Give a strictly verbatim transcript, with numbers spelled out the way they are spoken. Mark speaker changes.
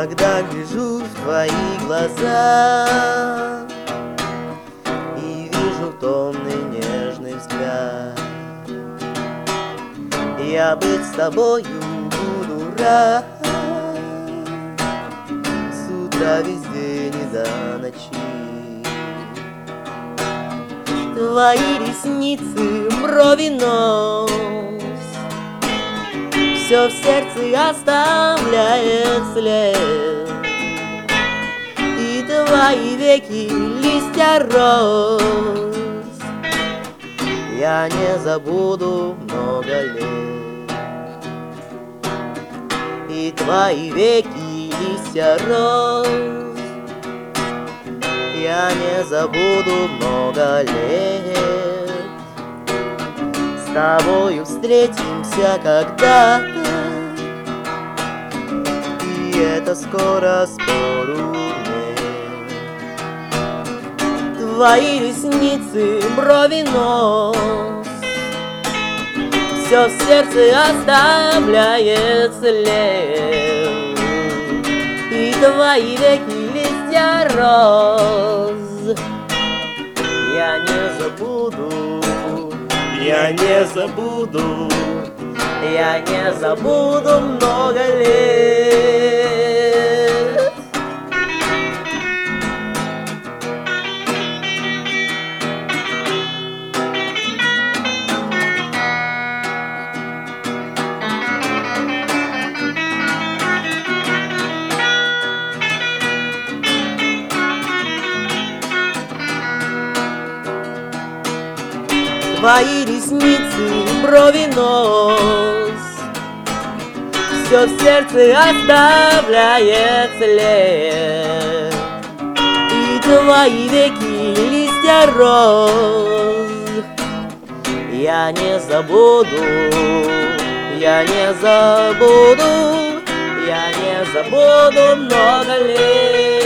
Speaker 1: Иногда гляжу в твои глаза и вижу томный нежный взгляд. Я быть с тобою буду рад с утра весь день и до ночи. Твои ресницы, брови, нос, все в сердце оставляет след. И твои веки, листья роз, я не забуду много лет. И твои веки, листья роз, я не забуду много лет. С тобою встретимся когда-то, и это скоро, спору нет. Твои ресницы, брови, нос, все в сердце оставляет след. И твои веки, листья роз, я не забуду, я не забуду, я не забуду много лет. Твои ресницы, брови, нос, все в сердце оставляет след. И твои веки, листья роз, я не забуду, я не забуду, я не забуду много лет.